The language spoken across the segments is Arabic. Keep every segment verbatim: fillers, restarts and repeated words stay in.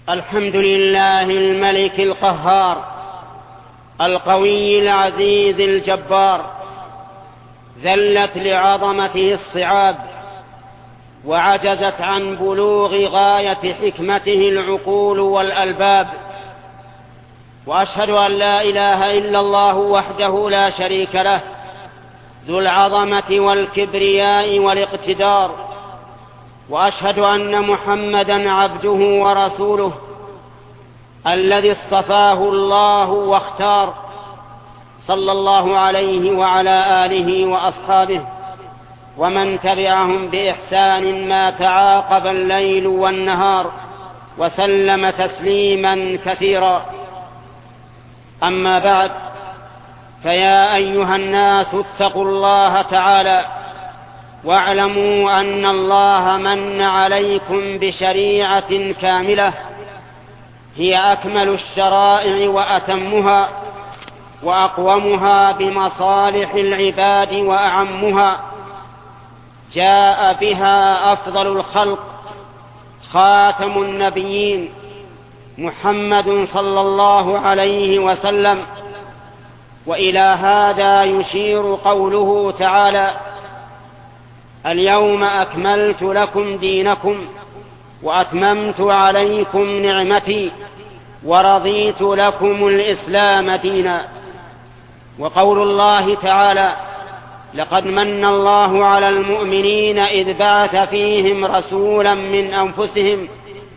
الحمد لله الملك القهار القوي العزيز الجبار، ذلت لعظمته الصعاب وعجزت عن بلوغ غاية حكمته العقول والألباب. وأشهد أن لا إله إلا الله وحده لا شريك له، ذو العظمة والكبرياء والاقتدار. وأشهد أن محمدًا عبده ورسوله الذي اصطفاه الله واختار، صلى الله عليه وعلى آله وأصحابه ومن تبعهم بإحسان ما تعاقب الليل والنهار، وسلم تسليما كثيرا. أما بعد، فيا أيها الناس اتقوا الله تعالى، واعلموا أن الله من عليكم بشريعة كاملة هي أكمل الشرائع وأتمها وأقومها بمصالح العباد وأعمها. جاء بها أفضل الخلق خاتم النبيين محمد صلى الله عليه وسلم. وإلى هذا يشير قوله تعالى: اليوم أكملت لكم دينكم وأتممت عليكم نعمتي ورضيت لكم الإسلام دينا. وقول الله تعالى: لقد من الله على المؤمنين إذ بعث فيهم رسولا من أنفسهم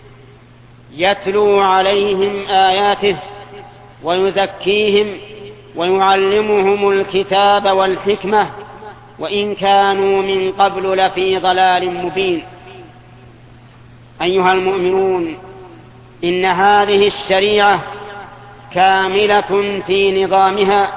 يتلو عليهم آياته ويزكيهم ويعلمهم الكتاب والحكمة وإن كانوا من قبل لفي ضلال مبين. أيها المؤمنون، إن هذه الشريعة كاملة في نظامها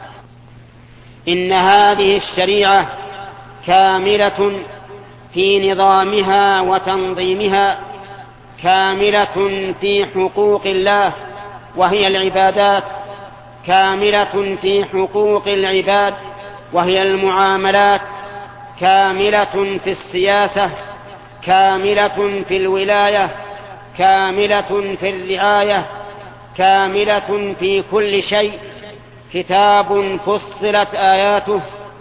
إن هذه الشريعة كاملة في نظامها وتنظيمها، كاملة في حقوق الله وهي العبادات، كاملة في حقوق العباد وهي المعاملات، كاملة في السياسة، كاملة في الولاية، كاملة في الرعاية، كاملة في كل شيء. كتاب فصلت آياته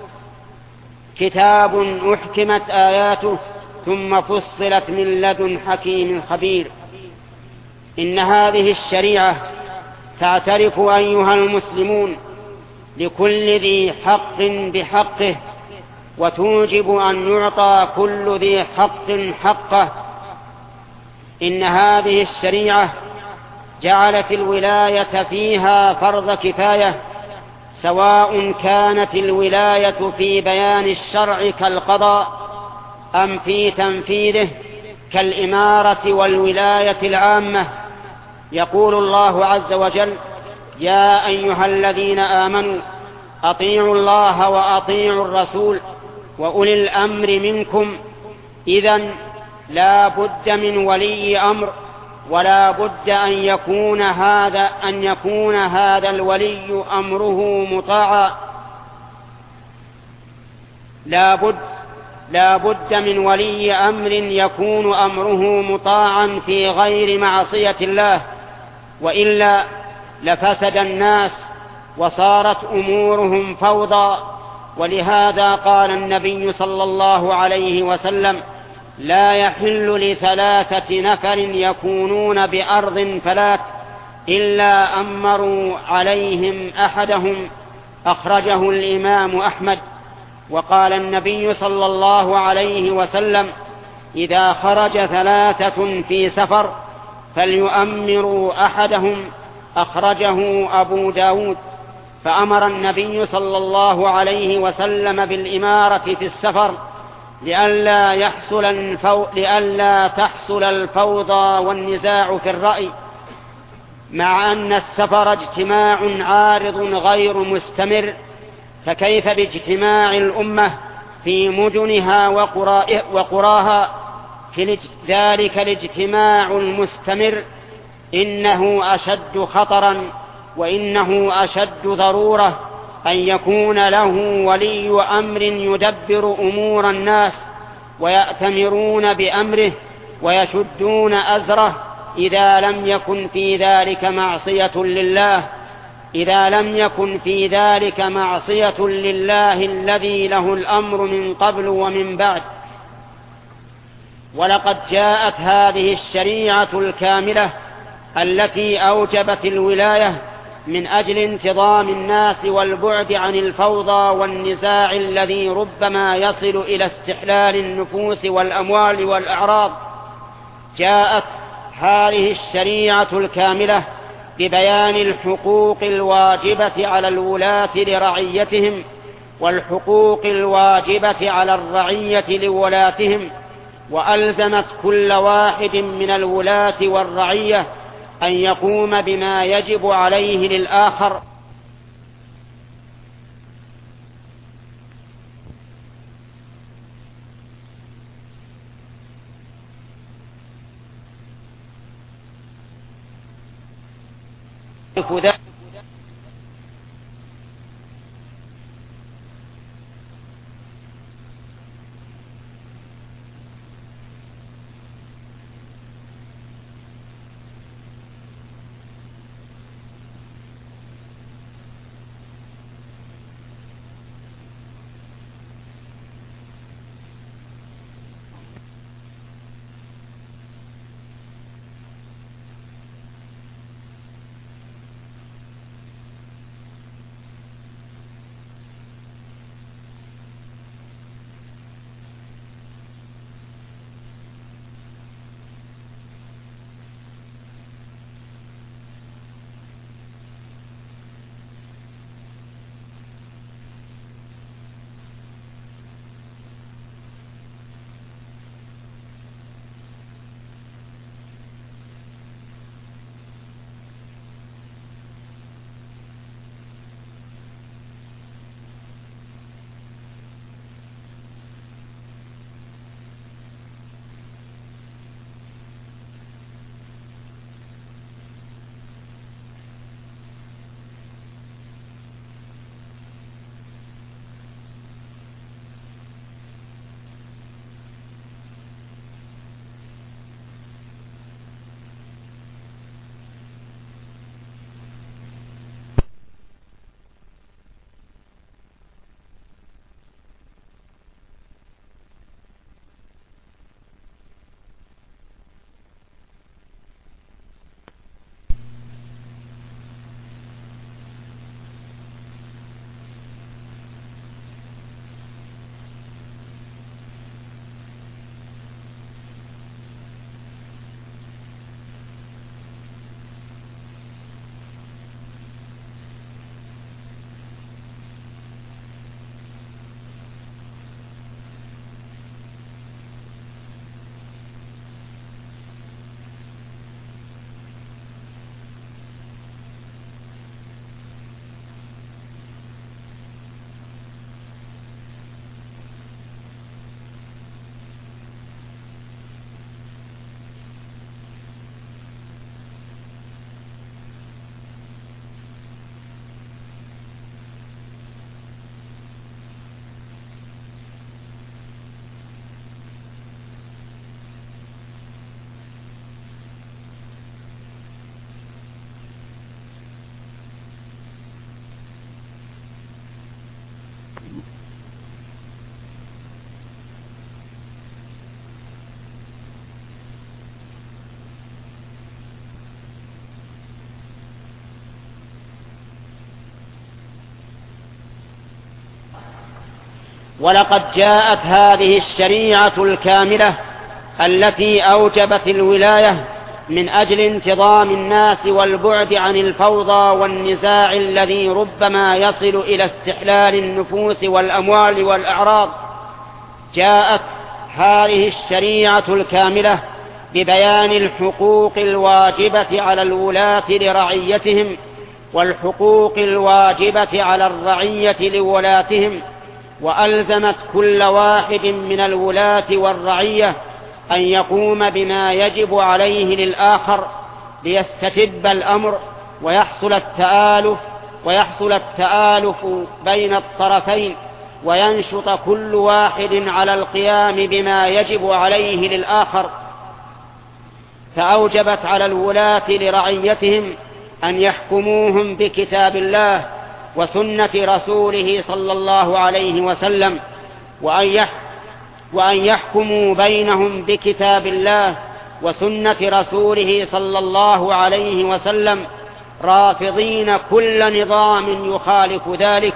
كتاب أحكمت آياته ثم فصلت من لدن حكيم خبير. إن هذه الشريعة تعترف أيها المسلمون لكل ذي حق بحقه، وتوجب أن يعطى كل ذي حق حقه. إن هذه الشريعة جعلت الولاية فيها فرض كفاية، سواء كانت الولاية في بيان الشرع كالقضاء أم في تنفيذه كالإمارة والولاية العامة. يقول الله عز وجل: يا أيها الذين آمنوا أطيعوا الله وأطيعوا الرسول وأولي الأمر منكم. إذن لا بد من ولي أمر، ولا بد أن يكون هذا أن يكون هذا الولي أمره مطاعا. لا بد لا بد من ولي أمر يكون أمره مطاعا في غير معصية الله، وإلا لفسد الناس وصارت أمورهم فوضى. ولهذا قال النبي صلى الله عليه وسلم: لا يحل لثلاثة نفر يكونون بأرض فلات إلا أمروا عليهم أحدهم. أخرجه الإمام أحمد. وقال النبي صلى الله عليه وسلم: إذا خرج ثلاثة في سفر فليؤمروا أحدهم. أخرجه أبو داود. فأمر النبي صلى الله عليه وسلم بالإمارة في السفر لئلا يحصل الفو... لئلا تحصل الفوضى والنزاع في الرأي، مع أن السفر اجتماع عارض غير مستمر، فكيف باجتماع الأمة في مدنها وقراها؟ في ذلك الاجتماع المستمر إنه أشد خطرا، وإنه أشد ضرورة أن يكون له ولي أمر يدبر أمور الناس ويأتمرون بأمره ويشدون أزره إذا لم يكن في ذلك معصية لله إذا لم يكن في ذلك معصية لله الذي له الأمر من قبل ومن بعد. ولقد جاءت هذه الشريعة الكاملة التي أوجبت الولاية من أجل انتظام الناس والبعد عن الفوضى والنزاع الذي ربما يصل إلى استحلال النفوس والأموال والأعراض. جاءت هذه الشريعة الكاملة ببيان الحقوق الواجبة على الولاة لرعيتهم والحقوق الواجبة على الرعية لولاتهم، وألزمت كل واحد من الولاة والرعية أن يقوم بما يجب عليه للآخر. ولقد جاءت هذه الشريعة الكاملة التي أوجبت الولاية من أجل انتظام الناس والبعد عن الفوضى والنزاع الذي ربما يصل إلى استحلال النفوس والأموال والأعراض. جاءت هذه الشريعة الكاملة ببيان الحقوق الواجبة على الولاة لرعيتهم والحقوق الواجبة على الرعية لولاتهم، وألزمت كل واحد من الولاة والرعية أن يقوم بما يجب عليه للآخر ليستتب الأمر ويحصل التآلف ويحصل التآلف بين الطرفين، وينشط كل واحد على القيام بما يجب عليه للآخر. فأوجبت على الولاة لرعيتهم أن يحكموهم بكتاب الله وسنة رسوله صلى الله عليه وسلم، وأن يحكموا بينهم بكتاب الله وسنة رسوله صلى الله عليه وسلم، رافضين كل نظام يخالف ذلك.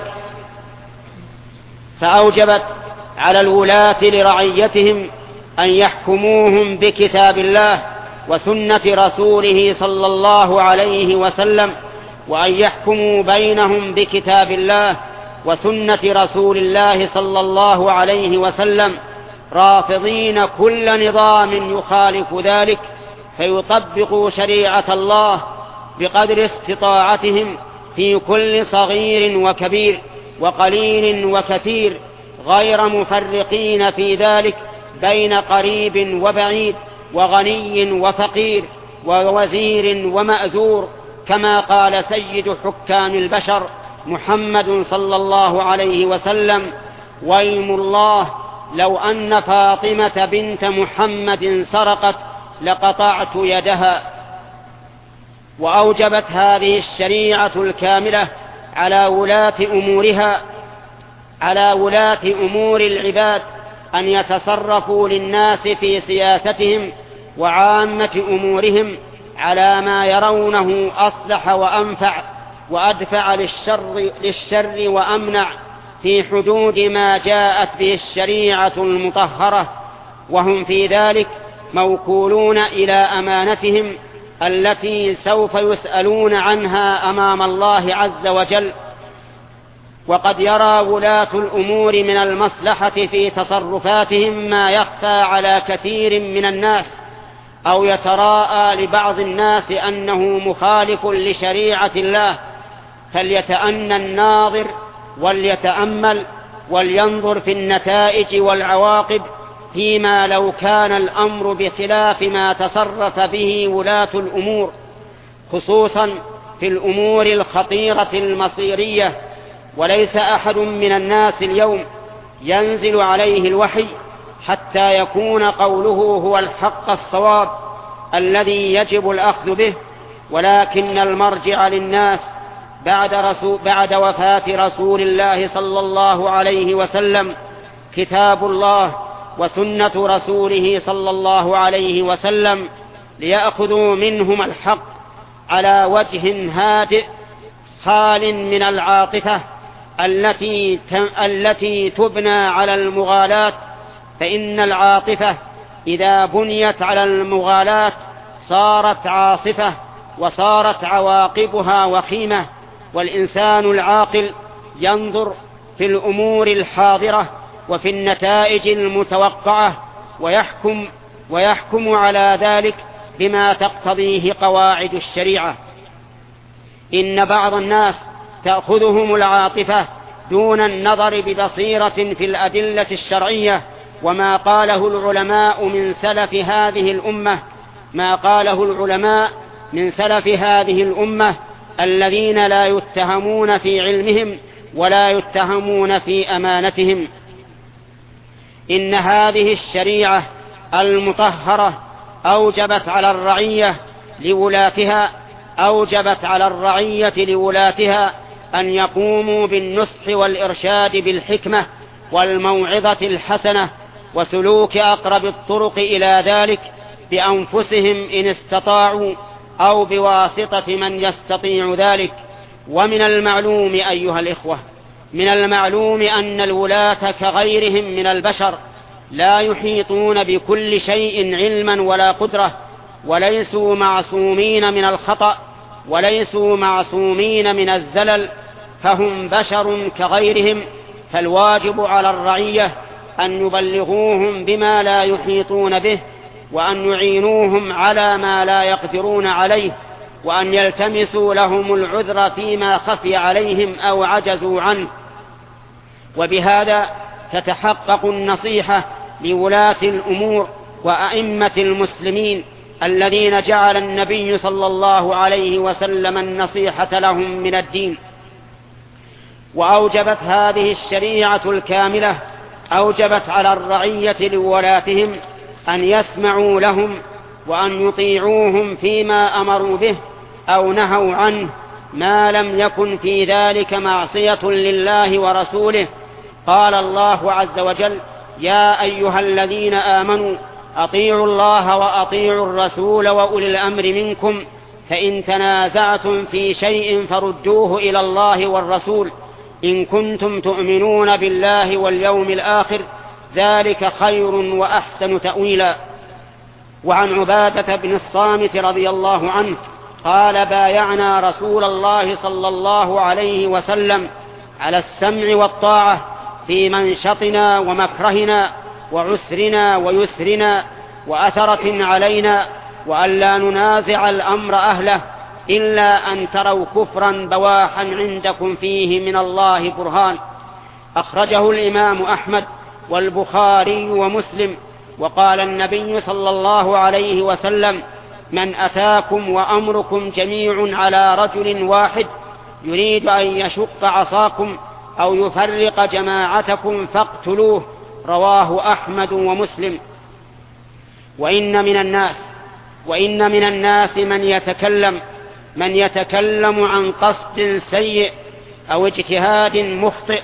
فأوجبت على الولاة لرعيتهم أن يحكموهم بكتاب الله وسنة رسوله صلى الله عليه وسلم، وأن يحكموا بينهم بكتاب الله وسنة رسول الله صلى الله عليه وسلم، رافضين كل نظام يخالف ذلك، فيطبقوا شريعة الله بقدر استطاعتهم في كل صغير وكبير وقليل وكثير، غير مفرقين في ذلك بين قريب وبعيد وغني وفقير ووزير ومأزور، كما قال سيد حكام البشر محمد صلى الله عليه وسلم: ويم الله لو أن فاطمة بنت محمد سرقت لقطعت يدها. وأوجبت هذه الشريعة الكاملة على ولاة أمورها على ولاة أمور العباد أن يتصرفوا للناس في سياستهم وعامة أمورهم على ما يرونه أصلح وأنفع وأدفع للشر, للشر وأمنع، في حدود ما جاءت به الشريعة المطهرة، وهم في ذلك موكولون إلى أمانتهم التي سوف يسألون عنها أمام الله عز وجل. وقد يرى ولاة الأمور من المصلحة في تصرفاتهم ما يخفى على كثير من الناس، أو يتراءى لبعض الناس أنه مخالف لشريعة الله، فليتأنى الناظر وليتأمل ولينظر في النتائج والعواقب، فيما لو كان الأمر بخلاف ما تصرف به ولاة الأمور، خصوصا في الأمور الخطيرة المصيرية. وليس أحد من الناس اليوم ينزل عليه الوحي حتى يكون قوله هو الحق الصواب الذي يجب الأخذ به، ولكن المرجع للناس بعد, رسول بعد وفاة رسول الله صلى الله عليه وسلم كتاب الله وسنة رسوله صلى الله عليه وسلم، ليأخذوا منهم الحق على وجه هادئ خال من العاطفة التي التي تبنى على المغالاة، فإن العاطفة إذا بنيت على المغالاة صارت عاصفة وصارت عواقبها وخيمة. والإنسان العاقل ينظر في الأمور الحاضرة وفي النتائج المتوقعة ويحكم ويحكم على ذلك بما تقتضيه قواعد الشريعة. إن بعض الناس تأخذهم العاطفة دون النظر ببصيرة في الأدلة الشرعية وما قاله العلماء من سلف هذه الأمة ما قاله العلماء من سلف هذه الأمة الذين لا يتهمون في علمهم ولا يتهمون في أمانتهم. إن هذه الشريعة المطهرة أوجبت على الرعية لولاتها أوجبت على الرعية لولاتها أن يقوموا بالنصح والإرشاد بالحكمة والموعظة الحسنة وسلوك أقرب الطرق إلى ذلك بأنفسهم إن استطاعوا أو بواسطة من يستطيع ذلك. ومن المعلوم أيها الإخوة من المعلوم أن الولاة كغيرهم من البشر لا يحيطون بكل شيء علما ولا قدرة، وليسوا معصومين من الخطأ وليسوا معصومين من الزلل، فهم بشر كغيرهم. فالواجب على الرعية أن يبلغوهم بما لا يحيطون به، وأن يعينوهم على ما لا يقدرون عليه، وأن يلتمسوا لهم العذر فيما خفي عليهم أو عجزوا عنه. وبهذا تتحقق النصيحة لولاة الأمور وأئمة المسلمين الذين جعل النبي صلى الله عليه وسلم النصيحة لهم من الدين. وأوجبت هذه الشريعة الكاملة أوجبت على الرعية لولاتهم أن يسمعوا لهم وأن يطيعوهم فيما أمروا به أو نهوا عنه ما لم يكن في ذلك معصية لله ورسوله. قال الله عز وجل: يا أيها الذين آمنوا أطيعوا الله وأطيعوا الرسول وأولي الأمر منكم فإن تنازعتم في شيء فردوه إلى الله والرسول إن كنتم تؤمنون بالله واليوم الآخر ذلك خير وأحسن تأويلا. وعن عبادة بن الصامت رضي الله عنه قال: بايعنا رسول الله صلى الله عليه وسلم على السمع والطاعة في منشطنا ومكرهنا وعسرنا ويسرنا وأثرة علينا، وأن لا ننازع الأمر أهله إلا أن تروا كفرا بواحا عندكم فيه من الله برهان. أخرجه الإمام أحمد والبخاري ومسلم. وقال النبي صلى الله عليه وسلم: من أتاكم وأمركم جميع على رجل واحد يريد أن يشق عصاكم أو يفرق جماعتكم فاقتلوه. رواه أحمد ومسلم. وإن من الناس وإن من الناس من يتكلم من يتكلم عن قصد سيء أو اجتهاد مخطئ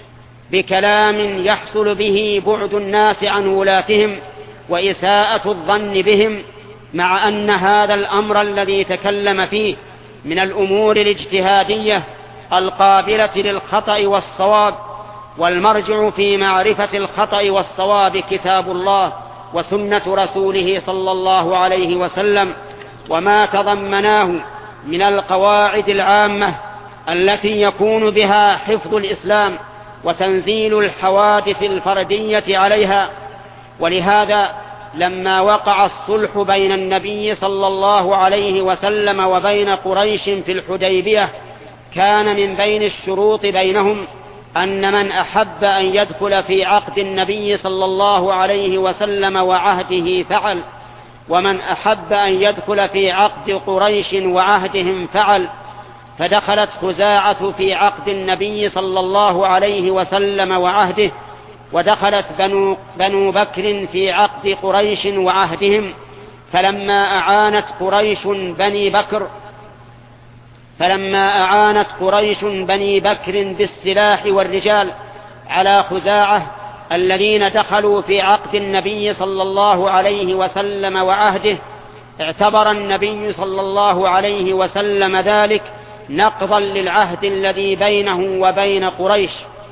بكلام يحصل به بعد الناس عن ولاتهم وإساءة الظن بهم، مع أن هذا الأمر الذي تكلم فيه من الأمور الاجتهادية القابلة للخطأ والصواب، والمرجع في معرفة الخطأ والصواب كتاب الله وسنة رسوله صلى الله عليه وسلم، وما تضمناه من القواعد العامة التي يكون بها حفظ الإسلام وتنزيل الحوادث الفردية عليها. ولهذا لما وقع الصلح بين النبي صلى الله عليه وسلم وبين قريش في الحديبية كان من بين الشروط بينهم أن من أحب أن يدخل في عقد النبي صلى الله عليه وسلم وعهده فعل، ومن أحب أن يدخل في عقد قريش وعهدهم فعل. فدخلت خزاعة في عقد النبي صلى الله عليه وسلم وعهده، ودخلت بنو, بنو بكر في عقد قريش وعهدهم. فلما أعانت قريش بني بكر فلما أعانت قريش بني بكر بالسلاح والرجال على خزاعة الذين دخلوا في عقد النبي صلى الله عليه وسلم وعهده، اعتبر النبي صلى الله عليه وسلم ذلك نقضا للعهد الذي بينه وبين قريش،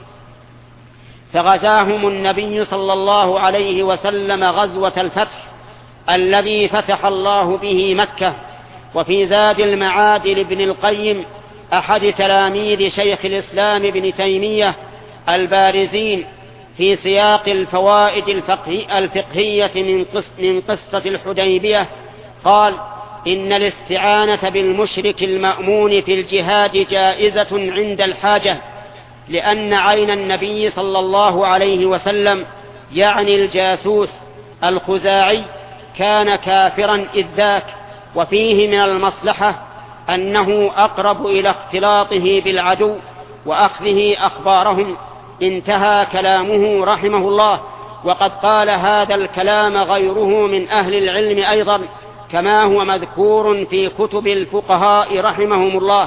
فغزاهم النبي صلى الله عليه وسلم غزوة الفتح الذي فتح الله به مكة. وفي زاد المعاد لابن القيم أحد تلاميذ شيخ الإسلام ابن تيمية البارزين في سياق الفوائد الفقهية من قصة الحديبية قال: إن الاستعانة بالمشرك المأمون في الجهاد جائزة عند الحاجة، لأن عين النبي صلى الله عليه وسلم يعني الجاسوس الخزاعي كان كافرا إذ ذاك، وفيه من المصلحة أنه أقرب إلى اختلاطه بالعدو وأخذه أخبارهم. انتهى كلامه رحمه الله. وقد قال هذا الكلام غيره من أهل العلم أيضا، كما هو مذكور في كتب الفقهاء رحمهم الله.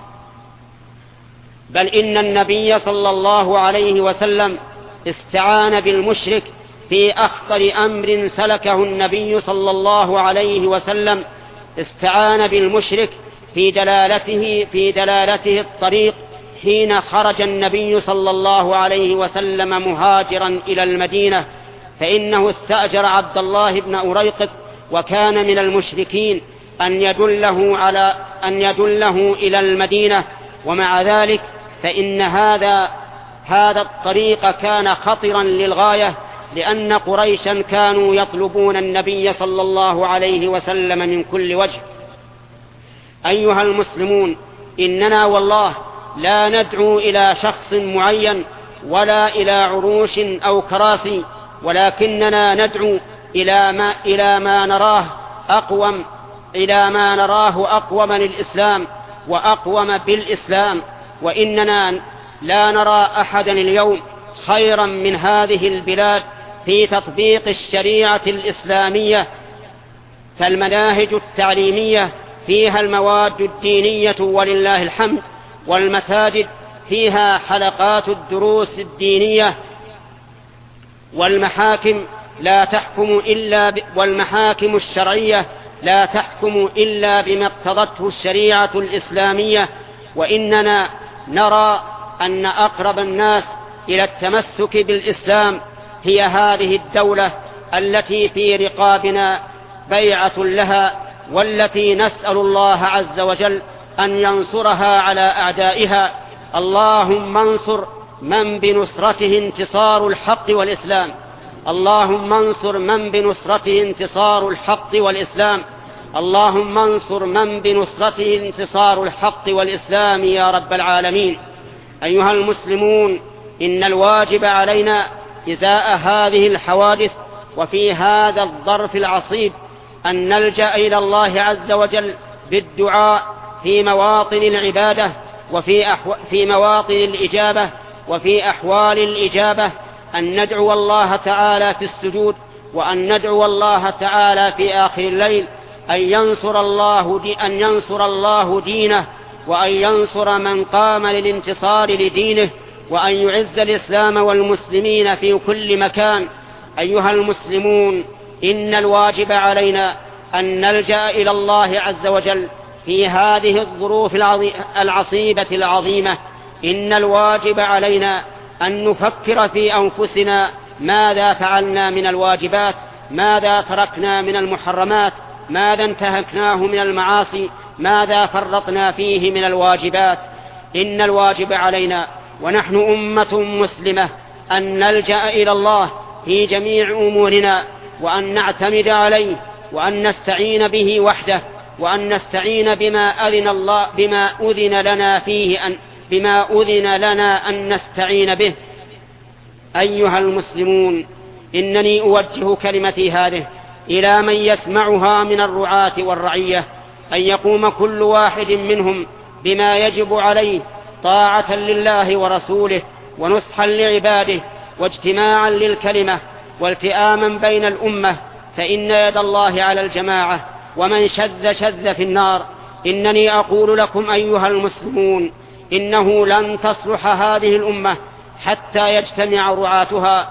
بل إن النبي صلى الله عليه وسلم استعان بالمشرك في أخطر أمر سلكه النبي صلى الله عليه وسلم، استعان بالمشرك في دلالته في دلالته الطريق حين خرج النبي صلى الله عليه وسلم مهاجرا إلى المدينة، فإنه استأجر عبد الله بن أريقط وكان من المشركين أن يدله على أن يدله إلى المدينة. ومع ذلك فإن هذا هذا الطريق كان خطرا للغاية، لأن قريشا كانوا يطلبون النبي صلى الله عليه وسلم من كل وجه. أيها المسلمون، إننا والله لا ندعو إلى شخص معين ولا إلى عروش أو كراسي، ولكننا ندعو إلى ما, إلى ما نراه أقوم إلى ما نراه أقوم للإسلام وأقوم بالإسلام. وإننا لا نرى أحدا اليوم خيرا من هذه البلاد في تطبيق الشريعة الإسلامية فالمناهج التعليمية فيها المواد الدينية ولله الحمد، والمساجد فيها حلقات الدروس الدينية، والمحاكم لا تحكم إلا ب... والمحاكم الشرعية لا تحكم إلا بما اقتضته الشريعة الإسلامية. وإننا نرى أن أقرب الناس إلى التمسك بالإسلام هي هذه الدولة التي في رقابنا بيعة لها، والتي نسأل الله عز وجل أن ينصرها على أعدائها. اللهم انصر من بنصرته انتصار الحق والإسلام، اللهم انصر من بنصرته انتصار الحق والإسلام، اللهم انصر من بنصرته انتصار الحق والإسلام يا رب العالمين. أيها المسلمون، إن الواجب علينا إزاء هذه الحوادث وفي هذا الظرف العصيب أن نلجأ إلى الله عز وجل بالدعاء في مواطن العبادة وفي أحو... في مواطن الإجابة وفي أحوال الإجابة، أن ندعو الله تعالى في السجود، وأن ندعو الله تعالى في آخر الليل أن ينصر الله دي... أن ينصر الله دينه، وأن ينصر من قام للانتصار لدينه، وأن يعز الإسلام والمسلمين في كل مكان. أيها المسلمون، إن الواجب علينا أن نلجأ إلى الله عز وجل في هذه الظروف العصيبة العظيمة. إن الواجب علينا أن نفكر في أنفسنا ماذا فعلنا من الواجبات، ماذا تركنا من المحرمات، ماذا انتهكناه من المعاصي، ماذا فرطنا فيه من الواجبات. إن الواجب علينا ونحن أمة مسلمة أن نلجأ إلى الله في جميع أمورنا، وأن نعتمد عليه، وأن نستعين به وحده، وأن نستعين بما أذن الله بما أذن لنا فيه أن بما أذن لنا أن نستعين به. أيها المسلمون، إنني أوجه كلمتي هذه إلى من يسمعها من الرعاة والرعية، أن يقوم كل واحد منهم بما يجب عليه طاعة لله ورسوله، ونصحا لعباده، واجتماعا للكلمة، والتئاما بين الأمة، فإن يد الله على الجماعة، ومن شذ شذ في النار. إنني أقول لكم أيها المسلمون، إنه لن تصلح هذه الأمة حتى يجتمع رعاتها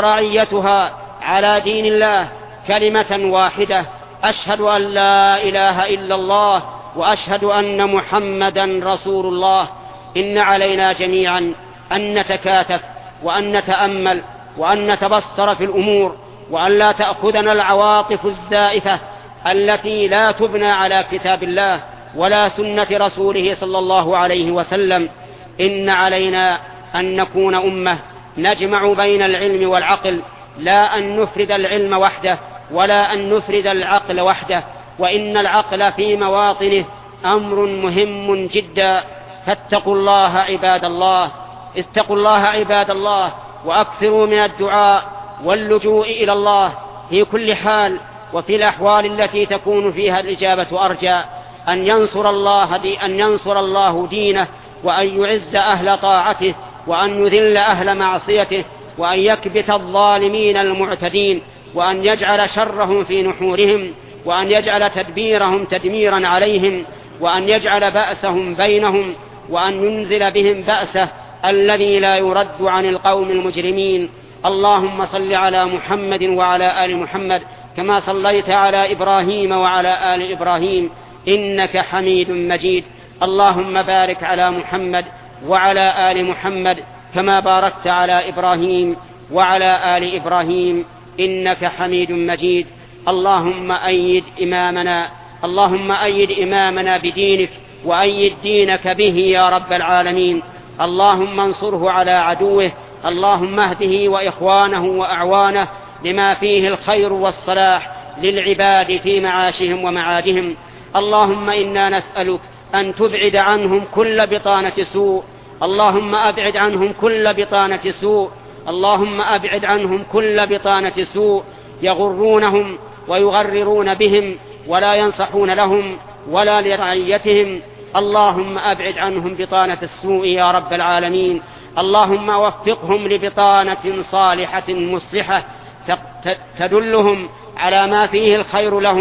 ورعيتها على دين الله كلمة واحدة: أشهد أن لا إله إلا الله، وأشهد أن محمدا رسول الله. إن علينا جميعا أن نتكاتف، وأن نتأمل، وأن نتبصر في الأمور، وأن لا تأخذنا العواطف الزائفة التي لا تبنى على كتاب الله ولا سنة رسوله صلى الله عليه وسلم. إن علينا أن نكون أمة نجمع بين العلم والعقل، لا أن نفرد العلم وحده ولا أن نفرد العقل وحده. وإن العقل في مواطنه أمر مهم جدا، فاتقوا الله عباد الله، اتقوا الله عباد الله، وأكثروا من الدعاء واللجوء إلى الله في كل حال، وفي الأحوال التي تكون فيها الإجابة أرجى، أن ينصر الله دي أن ينصر الله دينه، وأن يعز أهل طاعته، وأن يذل أهل معصيته، وأن يكبت الظالمين المعتدين، وأن يجعل شرهم في نحورهم، وأن يجعل تدبيرهم تدميرا عليهم، وأن يجعل بأسهم بينهم، وأن ينزل بهم بأسه الذي لا يرد عن القوم المجرمين. اللهم صل على محمد وعلى آل محمد كما صليت على إبراهيم وعلى آل إبراهيم إنك حميد مجيد. اللهم بارك على محمد وعلى آل محمد كما باركت على إبراهيم وعلى آل إبراهيم إنك حميد مجيد. اللهم أيد إمامنا اللهم أيد إمامنا بدينك، وأيد دينك به يا رب العالمين. اللهم انصره على عدوه، اللهم اهده وإخوانه وأعوانه لما فيه الخير والصلاح للعباد في معاشهم ومعادهم. اللهم إنا نسألك أن تبعد عنهم كل بطانة سوء، اللهم أبعد عنهم كل بطانة سوء، اللهم أبعد عنهم كل بطانة سوء يغرونهم ويغررون بهم ولا ينصحون لهم ولا لرعيتهم. اللهم أبعد عنهم بطانة السوء يا رب العالمين. اللهم وفقهم لبطانة صالحة مصلحة تدلهم على ما فيه الخير لهم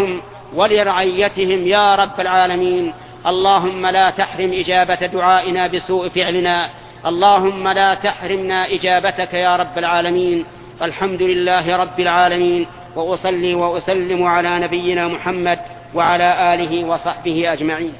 ولرعيتهم يا رب العالمين. اللهم لا تحرم إجابة دعائنا بسوء فعلنا، اللهم لا تحرمنا إجابتك يا رب العالمين. الحمد لله رب العالمين، وأصلي وأسلم على نبينا محمد وعلى آله وصحبه أجمعين.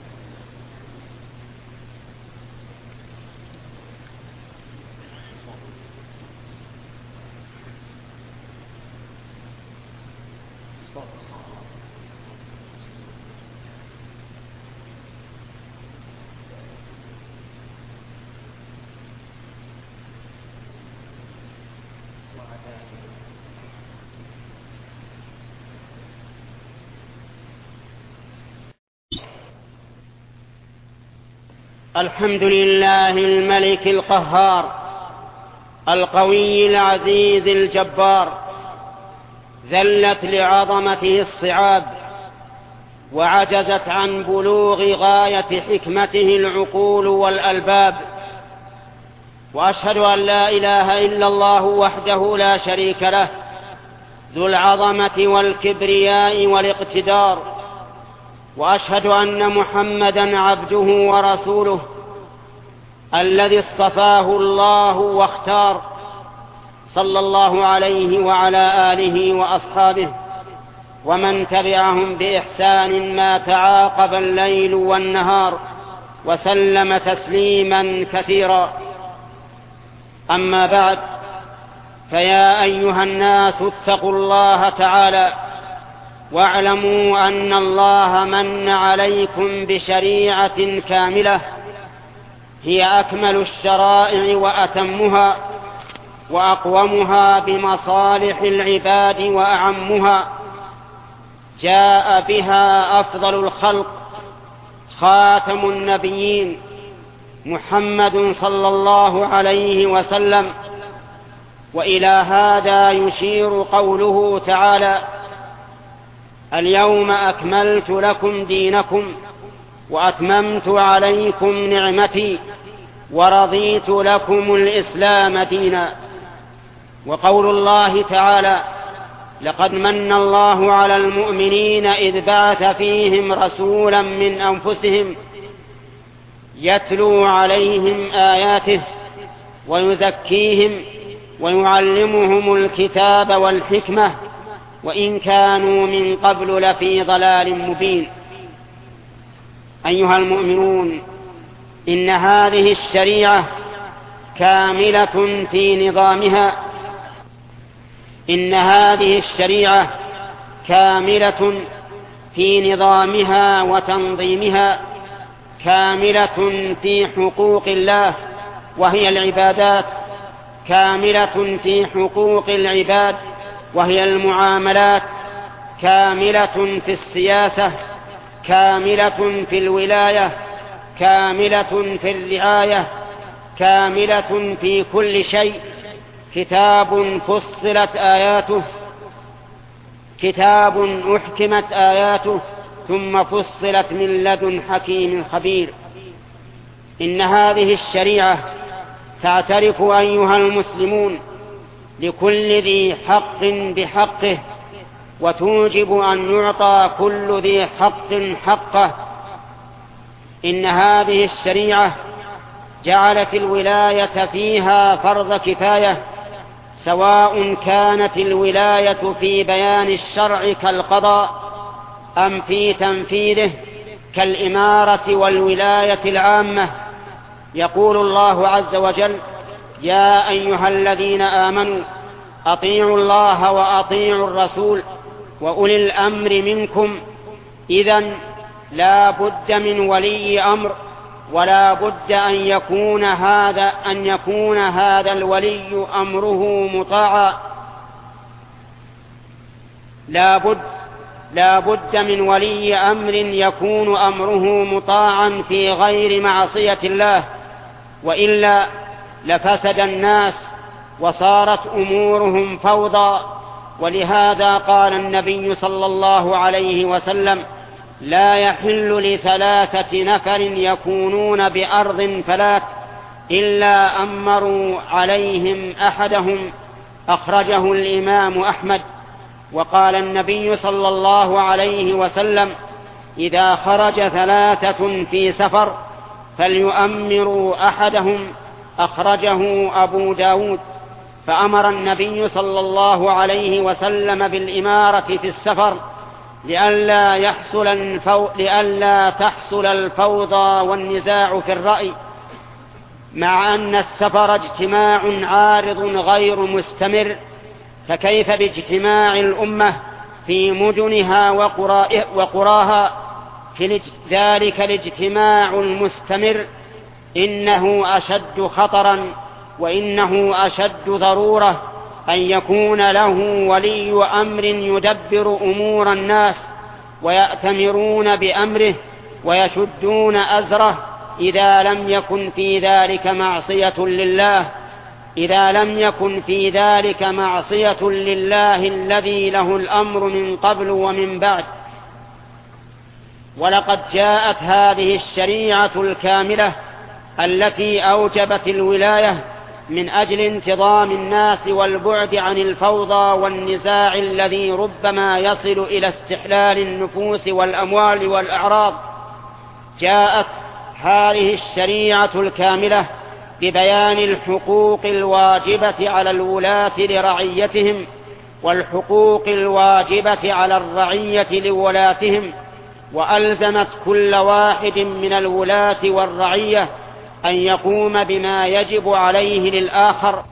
الحمد لله الملك القهار القوي العزيز الجبار، ذلت لعظمته الصعاب وعجزت عن بلوغ غاية حكمته العقول والألباب، وأشهد أن لا إله إلا الله وحده لا شريك له ذو العظمة والكبرياء والاقتدار، وأشهد أن محمدًا عبده ورسوله الذي اصطفاه الله واختار، صلى الله عليه وعلى آله وأصحابه ومن تبعهم بإحسان ما تعاقب الليل والنهار، وسلم تسليمًا كثيرا. أما بعد، فيا أيها الناس اتقوا الله تعالى واعلموا أن الله من عليكم بشريعة كاملة هي أكمل الشرائع وأتمها وأقومها بمصالح العباد وأعمها، جاء بها أفضل الخلق خاتم النبيين محمد صلى الله عليه وسلم. وإلى هذا يشير قوله تعالى: اليوم أكملت لكم دينكم وأتممت عليكم نعمتي ورضيت لكم الإسلام دينا. وقول الله تعالى: لقد من الله على المؤمنين إذ بعث فيهم رسولا من أنفسهم يتلو عليهم آياته ويزكيهم ويعلمهم الكتاب والحكمة وإن كانوا من قبل لفي ضلال مبين. أيها المؤمنون، إن هذه الشريعة كاملة في نظامها إن هذه الشريعة كاملة في نظامها وتنظيمها، كاملة في حقوق الله وهي العبادات، كاملة في حقوق العباد وهي المعاملات، كاملة في السياسة، كاملة في الولاية، كاملة في الرعاية، كاملة في كل شيء. كتاب فصلت آياته كتاب أحكمت آياته ثم فصلت من لدن حكيم خبير. إن هذه الشريعة تعترف أيها المسلمون لكل ذي حق بحقه، وتوجب أن يعطى كل ذي حق حقه. إن هذه الشريعة جعلت الولاية فيها فرض كفاية، سواء كانت الولاية في بيان الشرع كالقضاء أم في تنفيذه كالإمارة والولاية العامة. يقول الله عز وجل: يا أيها الذين آمنوا أطيعوا الله وأطيعوا الرسول وأولي الأمر منكم. إذن لا بد من ولي أمر، ولا بد أن يكون هذا أن يكون هذا الولي أمره مطاعا. لا بد لا بد من ولي أمر يكون أمره مطاعا في غير معصية الله، وإلا لفسد الناس وصارت أمورهم فوضى. ولهذا قال النبي صلى الله عليه وسلم: لا يحل لثلاثة نفر يكونون بأرض فلات إلا أمروا عليهم أحدهم. أخرجه الإمام أحمد. وقال النبي صلى الله عليه وسلم: إذا خرج ثلاثة في سفر فليؤمروا أحدهم. أخرجه أبو داود. فأمر النبي صلى الله عليه وسلم بالإمارة في السفر لئلا يحصل الفو... لئلا تحصل الفوضى والنزاع في الرأي، مع أن السفر اجتماع عارض غير مستمر، فكيف باجتماع الأمة في مدنها وقراها؟ في ذلك الاجتماع المستمر إنه أشد خطرا، وإنه أشد ضرورة أن يكون له ولي أمر يدبر أمور الناس ويأتمرون بأمره ويشدون أزره، إذا لم يكن في ذلك معصية لله إذا لم يكن في ذلك معصية لله الذي له الأمر من قبل ومن بعد. ولقد جاءت هذه الشريعة الكاملة التي أوجبت الولاية من أجل انتظام الناس والبعد عن الفوضى والنزاع الذي ربما يصل إلى استحلال النفوس والأموال والأعراض. جاءت هذه الشريعة الكاملة ببيان الحقوق الواجبة على الولاة لرعيتهم، والحقوق الواجبة على الرعية لولاتهم، وألزمت كل واحد من الولاة والرعية أن يقوم بما يجب عليه للآخر.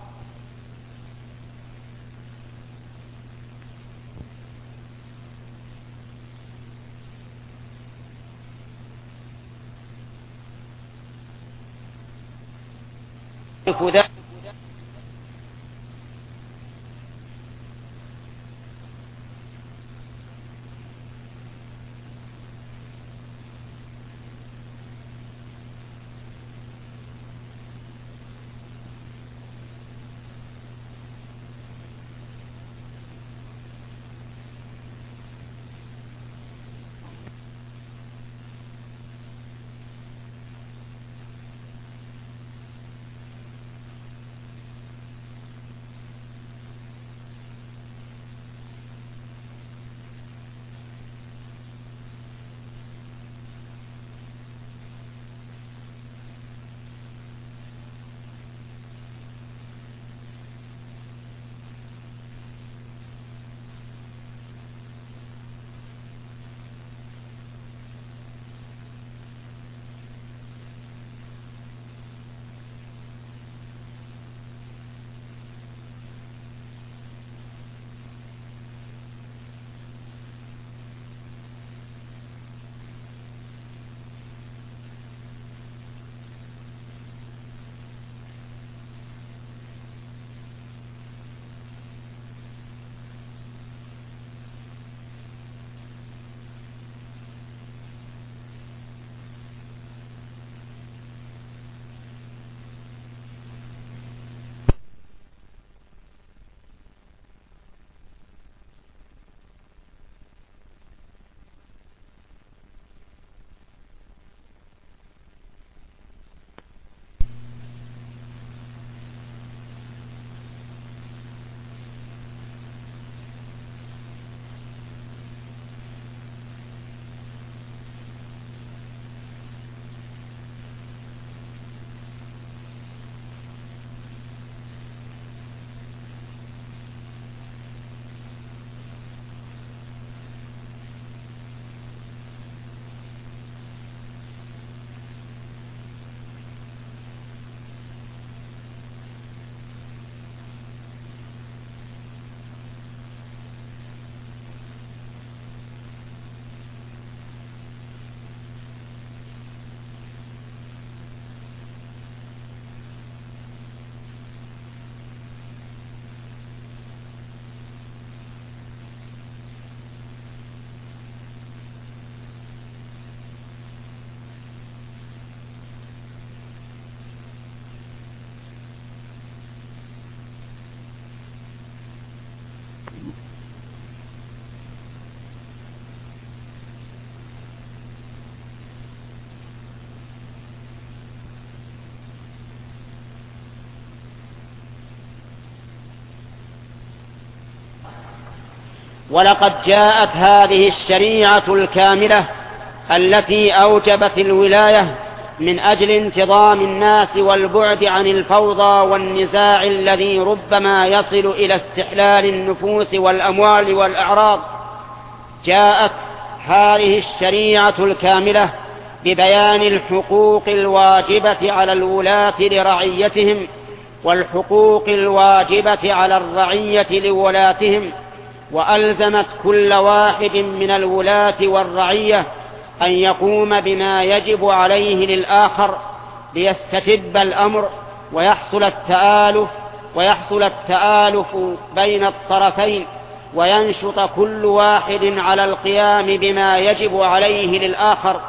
ولقد جاءت هذه الشريعة الكاملة التي أوجبت الولاية من أجل انتظام الناس والبعد عن الفوضى والنزاع الذي ربما يصل إلى استحلال النفوس والأموال والأعراض. جاءت هذه الشريعة الكاملة ببيان الحقوق الواجبة على الولاة لرعيتهم والحقوق الواجبة على الرعية لولاتهم، وألزمت كل واحد من الولاة والرعية أن يقوم بما يجب عليه للآخر ليستتب الأمر ويحصل التآلف ويحصل التآلف بين الطرفين، وينشط كل واحد على القيام بما يجب عليه للآخر.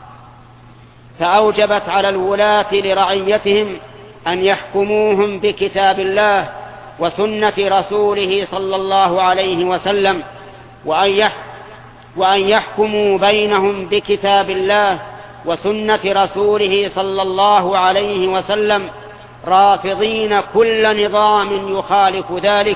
فأوجبت على الولاة لرعيتهم أن يحكموهم بكتاب الله وسنة رسوله صلى الله عليه وسلم، وأن يحكموا بينهم بكتاب الله وسنة رسوله صلى الله عليه وسلم رافضين كل نظام يخالف ذلك.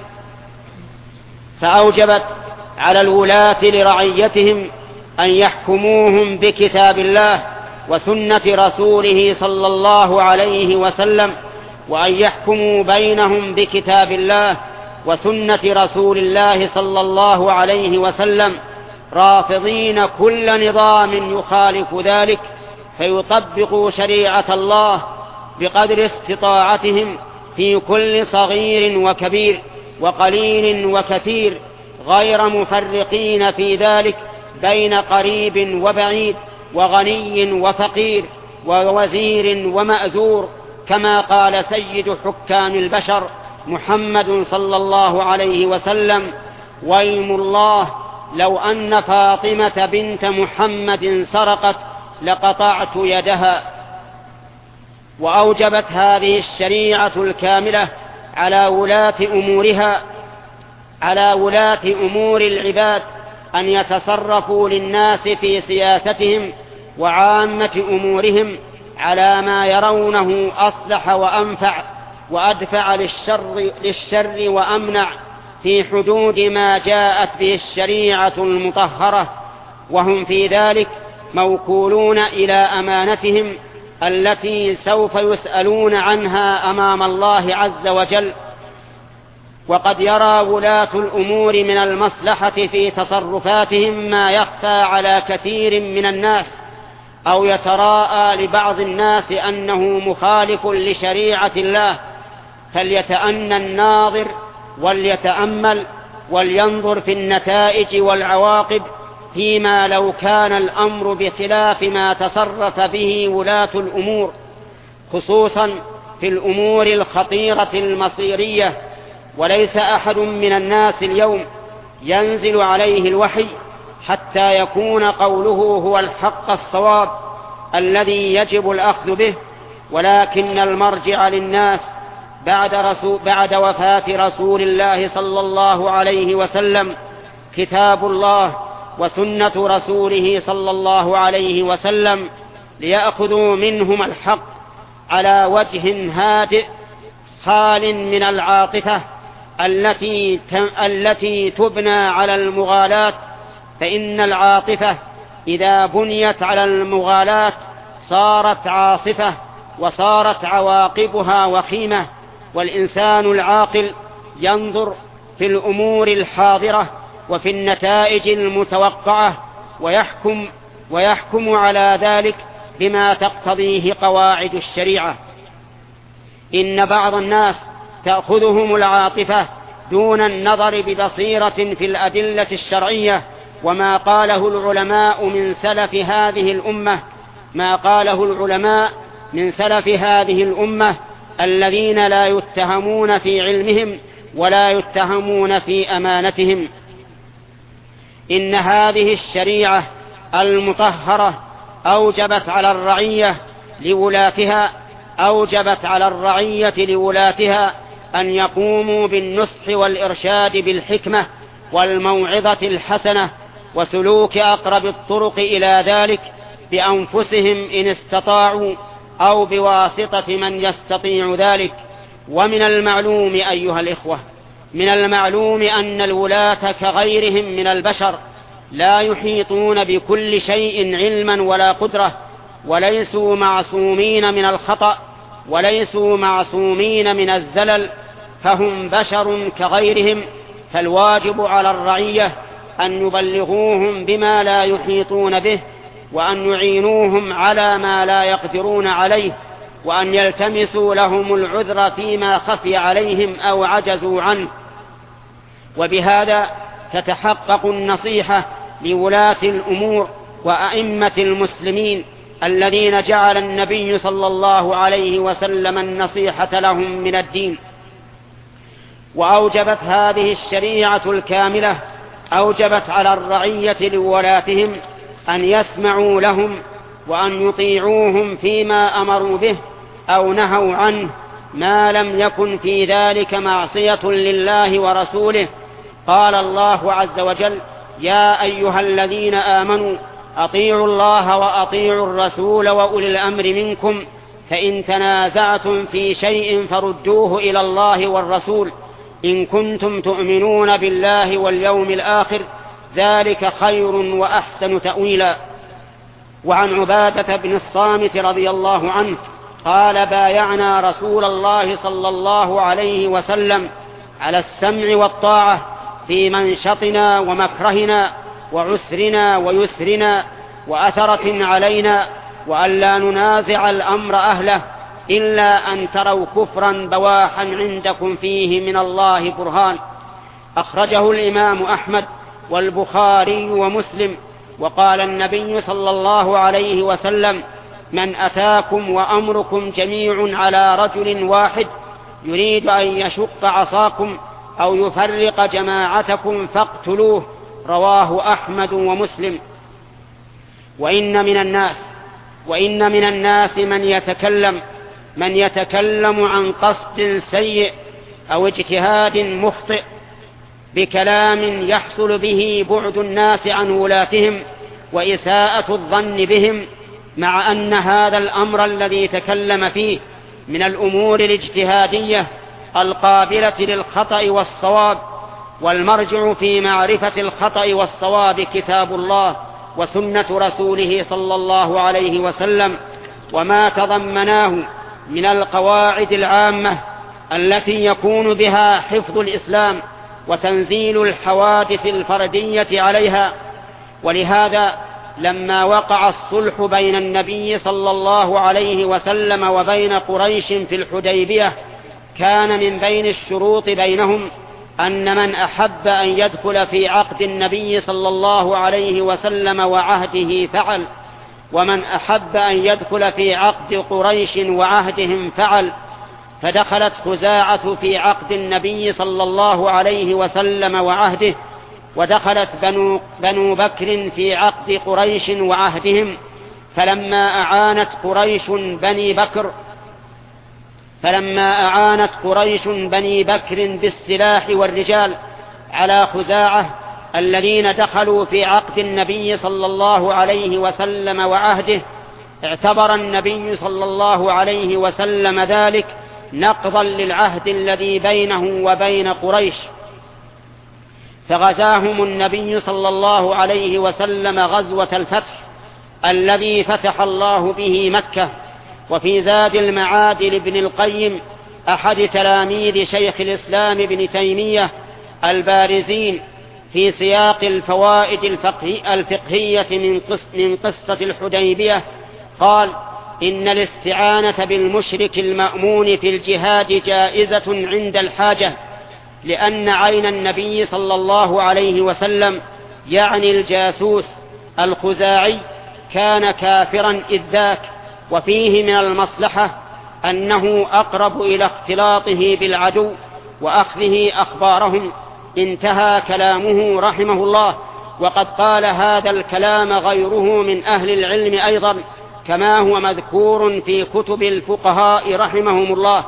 فأوجبت على الولاة لرعيتهم أن يحكموهم بكتاب الله وسنة رسوله صلى الله عليه وسلم، وأن يحكموا بينهم بكتاب الله وسنة رسول الله صلى الله عليه وسلم رافضين كل نظام يخالف ذلك، فيطبقوا شريعة الله بقدر استطاعتهم في كل صغير وكبير وقليل وكثير، غير مفرقين في ذلك بين قريب وبعيد وغني وفقير ووزير ومأزور، كما قال سيد حكام البشر محمد صلى الله عليه وسلم: ويم الله لو أن فاطمة بنت محمد سرقت لقطعت يدها. وأوجبت هذه الشريعة الكاملة على ولاة أمورها على ولاة أمور العباد أن يتصرفوا للناس في سياستهم وعامة أمورهم على ما يرونه أصلح وأنفع وأدفع للشر, للشر وأمنع في حدود ما جاءت به الشريعة المطهرة، وهم في ذلك موكولون إلى أمانتهم التي سوف يسألون عنها أمام الله عز وجل. وقد يرى ولاة الأمور من المصلحة في تصرفاتهم ما يخفى على كثير من الناس، أو يتراءى لبعض الناس أنه مخالف لشريعة الله، فليتأنى الناظر وليتأمل ولينظر في النتائج والعواقب فيما لو كان الأمر بخلاف ما تصرف به ولاة الأمور، خصوصا في الأمور الخطيرة المصيرية. وليس أحد من الناس اليوم ينزل عليه الوحي حتى يكون قوله هو الحق الصواب الذي يجب الأخذ به، ولكن المرجع للناس بعد, رسول بعد وفاة رسول الله صلى الله عليه وسلم كتاب الله وسنة رسوله صلى الله عليه وسلم، ليأخذوا منهم الحق على وجه هادئ خال من العاطفة التي التي تبنى على المغالاة، فإن العاطفة إذا بنيت على المغالاة صارت عاصفة وصارت عواقبها وخيمة. والإنسان العاقل ينظر في الأمور الحاضرة وفي النتائج المتوقعة ويحكم ويحكم على ذلك بما تقتضيه قواعد الشريعة. إن بعض الناس تأخذهم العاطفة دون النظر ببصيرة في الأدلة الشرعية وما قاله العلماء من سلف هذه الأمة ما قاله العلماء من سلف هذه الأمة الذين لا يتهمون في علمهم ولا يتهمون في أمانتهم. إن هذه الشريعة المطهرة أوجبت على الرعية لولاتها أوجبت على الرعية لولاتها أن يقوموا بالنصح والإرشاد بالحكمة والموعظة الحسنة وسلوك أقرب الطرق إلى ذلك بأنفسهم إن استطاعوا أو بواسطة من يستطيع ذلك. ومن المعلوم أيها الإخوة من المعلوم أن الولاة كغيرهم من البشر لا يحيطون بكل شيء علما ولا قدرة، وليسوا معصومين من الخطأ، وليسوا معصومين من الزلل، فهم بشر كغيرهم. فالواجب على الرعية أن يبلغوهم بما لا يحيطون به، وأن يعينوهم على ما لا يقدرون عليه، وأن يلتمسوا لهم العذر فيما خفي عليهم أو عجزوا عنه. وبهذا تتحقق النصيحة لولاة الأمور وأئمة المسلمين الذين جعل النبي صلى الله عليه وسلم النصيحة لهم من الدين. وأوجبت هذه الشريعة الكاملة أوجبت على الرعية لولاتهم أن يسمعوا لهم وأن يطيعوهم فيما أمروا به أو نهوا عنه، ما لم يكن في ذلك معصية لله ورسوله. قال الله عز وجل: يا أيها الذين آمنوا أطيعوا الله وأطيعوا الرسول وأولي الأمر منكم، فإن تنازعتم في شيء فردوه إلى الله والرسول إن كنتم تؤمنون بالله واليوم الآخر، ذلك خير وأحسن تأويلا. وعن عبادة بن الصامت رضي الله عنه قال: بايعنا رسول الله صلى الله عليه وسلم على السمع والطاعة في منشطنا ومكرهنا وعسرنا ويسرنا وأثرة علينا، وألا ننازع الأمر أهله إلا أن تروا كفرا بواحا عندكم فيه من الله برهان. أخرجه الإمام أحمد والبخاري ومسلم. وقال النبي صلى الله عليه وسلم: من أتاكم وأمركم جميع على رجل واحد يريد أن يشق عصاكم أو يفرق جماعتكم فاقتلوه. رواه أحمد ومسلم. وإن من الناس وإن من الناس من يتكلم من يتكلم عن قصد سيء أو اجتهاد مخطئ بكلام يحصل به بعد الناس عن ولاتهم وإساءة الظن بهم، مع أن هذا الأمر الذي تكلم فيه من الأمور الاجتهادية القابلة للخطأ والصواب، والمرجع في معرفة الخطأ والصواب كتاب الله وسنة رسوله صلى الله عليه وسلم، وما تضمناه من القواعد العامة التي يكون بها حفظ الإسلام وتنزيل الحوادث الفردية عليها. ولهذا لما وقع الصلح بين النبي صلى الله عليه وسلم وبين قريش في الحديبية، كان من بين الشروط بينهم أن من أحب أن يدخل في عقد النبي صلى الله عليه وسلم وعهده فعل، ومن أحب أن يدخل في عقد قريش وعهدهم فعل. فدخلت خزاعة في عقد النبي صلى الله عليه وسلم وعهده، ودخلت بنو, بنو بكر في عقد قريش وعهدهم. فلما أعانت قريش بني بكر فلما أعانت قريش بني بكر بالسلاح والرجال على خزاعة الذين دخلوا في عقد النبي صلى الله عليه وسلم وعهده، اعتبر النبي صلى الله عليه وسلم ذلك نقضا للعهد الذي بينه وبين قريش، فغزاهم النبي صلى الله عليه وسلم غزوة الفتح الذي فتح الله به مكة. وفي زاد المعاد لابن القيم أحد تلاميذ شيخ الإسلام ابن تيمية البارزين في سياق الفوائد الفقهية من قصة الحديبية، قال: إن الاستعانة بالمشرك المأمون في الجهاد جائزة عند الحاجة، لأن عين النبي صلى الله عليه وسلم يعني الجاسوس الخزاعي كان كافرا إذ ذاك، وفيه من المصلحة أنه أقرب إلى اختلاطه بالعدو وأخذه أخبارهم. انتهى كلامه رحمه الله. وقد قال هذا الكلام غيره من أهل العلم أيضا، كما هو مذكور في كتب الفقهاء رحمهم الله.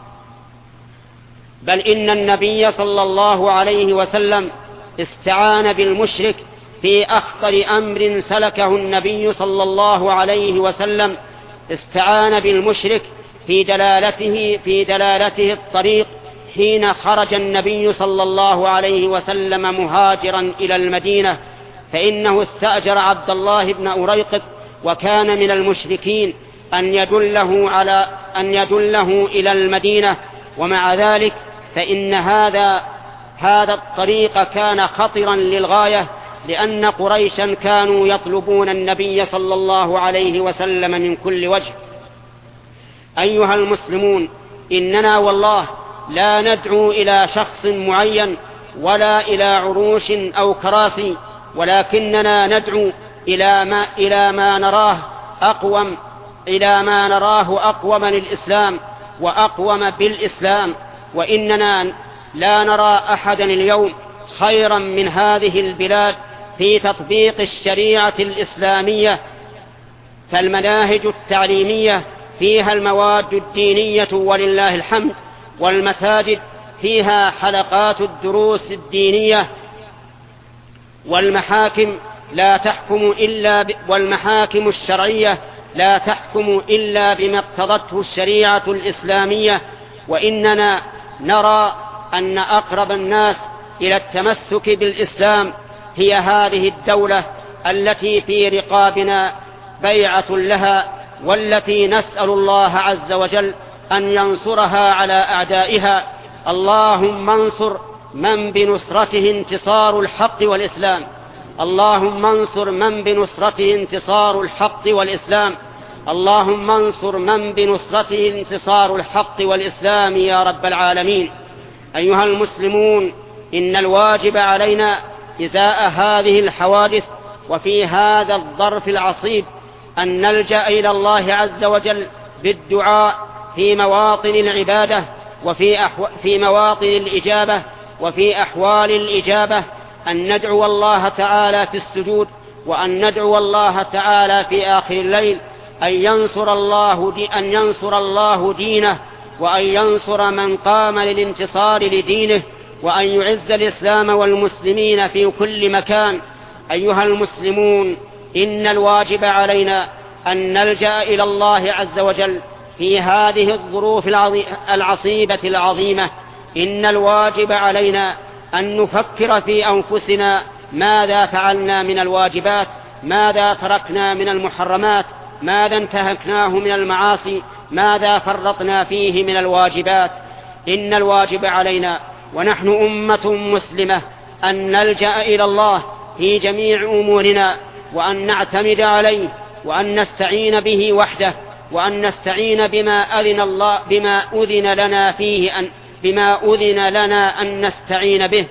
بل إن النبي صلى الله عليه وسلم استعان بالمشرك في أخطر أمر سلكه النبي صلى الله عليه وسلم، استعان بالمشرك في دلالته في دلالته الطريق حين خرج النبي صلى الله عليه وسلم مهاجرا إلى المدينة، فإنه استأجر عبد الله بن أريقط وكان من المشركين أن يدله على أن يدله إلى المدينة، ومع ذلك فإن هذا هذا الطريق كان خطرا للغاية، لأن قريشا كانوا يطلبون النبي صلى الله عليه وسلم من كل وجه. أيها المسلمون، إننا والله لا ندعو إلى شخص معين ولا إلى عروش أو كراسي، ولكننا ندعو إلى ما, إلى ما نراه أقوم إلى ما نراه أقوم للإسلام وأقوم بالإسلام. وإننا لا نرى أحدا اليوم خيرا من هذه البلاد في تطبيق الشريعة الإسلامية، فالمناهج التعليمية فيها المواد الدينية ولله الحمد، والمساجد فيها حلقات الدروس الدينية، والمحاكم لا تحكم إلا ب... والمحاكم الشرعية لا تحكم إلا بما اقتضته الشريعة الإسلامية. وإننا نرى أن أقرب الناس إلى التمسك بالإسلام هي هذه الدولة التي في رقابنا بيعة لها، والتي نسأل الله عز وجل أن ينصرها على أعدائها. اللهم انصر من بنصرته انتصار الحق والإسلام، اللهم انصر من بنصرته انتصار الحق والإسلام، اللهم انصر من بنصرته انتصار الحق والإسلام يا رب العالمين. أيها المسلمون، إن الواجب علينا إزاء هذه الحوادث وفي هذا الظرف العصيب أن نلجأ إلى الله عز وجل بالدعاء في مواطن العبادة وفي أحو... في مواطن الإجابة وفي أحوال الإجابة، أن ندعو الله تعالى في السجود، وأن ندعو الله تعالى في آخر الليل أن ينصر الله دي... أن ينصر الله دينه، وأن ينصر من قام للانتصار لدينه، وأن يعز الإسلام والمسلمين في كل مكان. أيها المسلمون، إن الواجب علينا أن نلجأ إلى الله عز وجل في هذه الظروف العصيبة العظيمة. إن الواجب علينا أن نفكر في أنفسنا ماذا فعلنا من الواجبات، ماذا تركنا من المحرمات، ماذا انتهكناه من المعاصي، ماذا فرطنا فيه من الواجبات. إن الواجب علينا ونحن أمة مسلمة أن نلجأ إلى الله في جميع أمورنا، وأن نعتمد عليه، وأن نستعين به وحده، وأن نستعين بما أذن الله بما أذن لنا فيه أن بما أذن لنا أن نستعين به.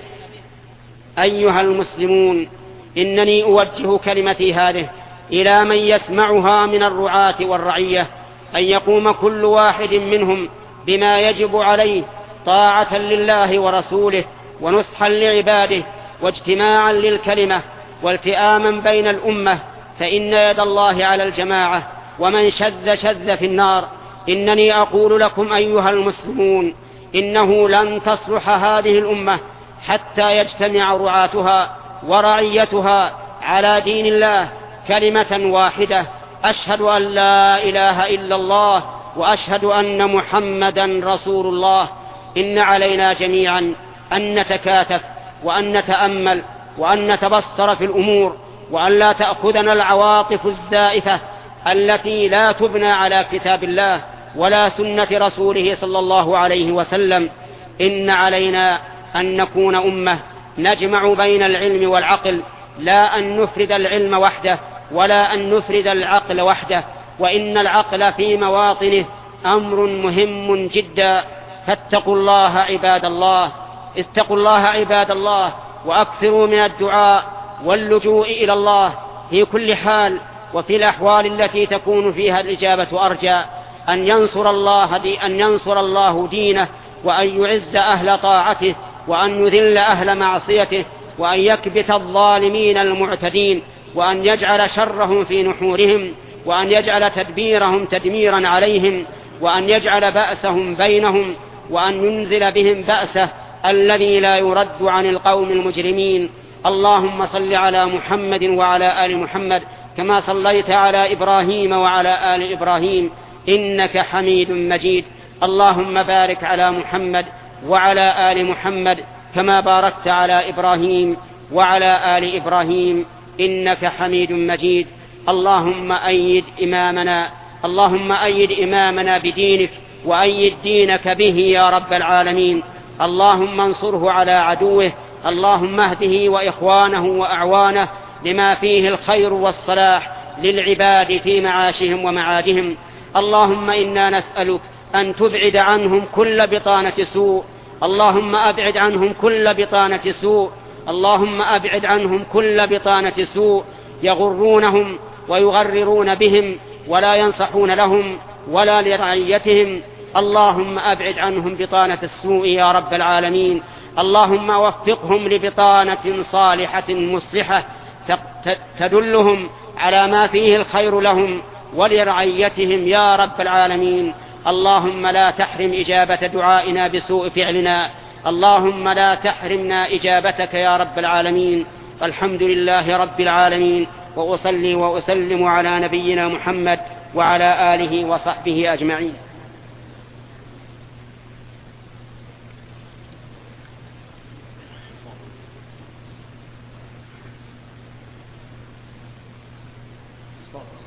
أيها المسلمون، إنني أوجه كلمتي هذه إلى من يسمعها من الرعاة والرعية، أن يقوم كل واحد منهم بما يجب عليه طاعة لله ورسوله، ونصحا لعباده، واجتماعا للكلمة، والتئاما بين الأمة، فإن يد الله على الجماعة، ومن شذ شذ في النار. إنني أقول لكم أيها المسلمون، إنه لن تصلح هذه الأمة حتى يجتمع رعاتها ورعيتها على دين الله كلمة واحدة: أشهد أن لا إله إلا الله وأشهد أن محمدا رسول الله. إن علينا جميعا أن نتكاتف، وأن نتأمل، وأن نتبصر في الأمور، وأن لا تأخذنا العواطف الزائفة التي لا تبنى على كتاب الله ولا سنة رسوله صلى الله عليه وسلم. إن علينا أن نكون أمة نجمع بين العلم والعقل، لا أن نفرد العلم وحده ولا أن نفرد العقل وحده. وإن العقل في مواطنه أمر مهم جدا، فاتقوا الله عباد الله، اتقوا الله عباد الله، وأكثروا من الدعاء واللجوء إلى الله في كل حال، وفي الأحوال التي تكون فيها الإجابة أرجى، أن ينصر الله دي أن ينصر الله دينه، وأن يعز أهل طاعته، وأن يذل أهل معصيته، وأن يكبت الظالمين المعتدين، وأن يجعل شرهم في نحورهم، وأن يجعل تدبيرهم تدميرا عليهم، وأن يجعل بأسهم بينهم، وأن ينزل بهم بأسه الذي لا يرد عن القوم المجرمين. اللهم صل على محمد وعلى آل محمد كما صليت على إبراهيم وعلى آل إبراهيم إنك حميد مجيد. اللهم بارك على محمد وعلى آل محمد كما باركت على إبراهيم وعلى آل إبراهيم إنك حميد مجيد. اللهم أيد إمامنا اللهم أيد إمامنا بدينك وأيد دينك به يا رب العالمين. اللهم انصره على عدوه. اللهم اهده وإخوانه وأعوانه لما فيه الخير والصلاح للعباد في معاشهم ومعادهم. اللهم إنا نسألك أن تبعد عنهم كل بطانة سوء. اللهم أبعد عنهم كل بطانة سوء اللهم أبعد عنهم كل بطانة سوء يغرونهم ويغررون بهم ولا ينصحون لهم ولا لرعيتهم. اللهم أبعد عنهم بطانة السوء يا رب العالمين. اللهم وفقهم لبطانة صالحة مصلحة تدلهم على ما فيه الخير لهم ولرعيتهم يا رب العالمين. اللهم لا تحرم إجابة دعائنا بسوء فعلنا. اللهم لا تحرمنا إجابتك يا رب العالمين. الحمد لله رب العالمين، وأصلي وأسلم على نبينا محمد وعلى آله وصحبه أجمعين. Stop.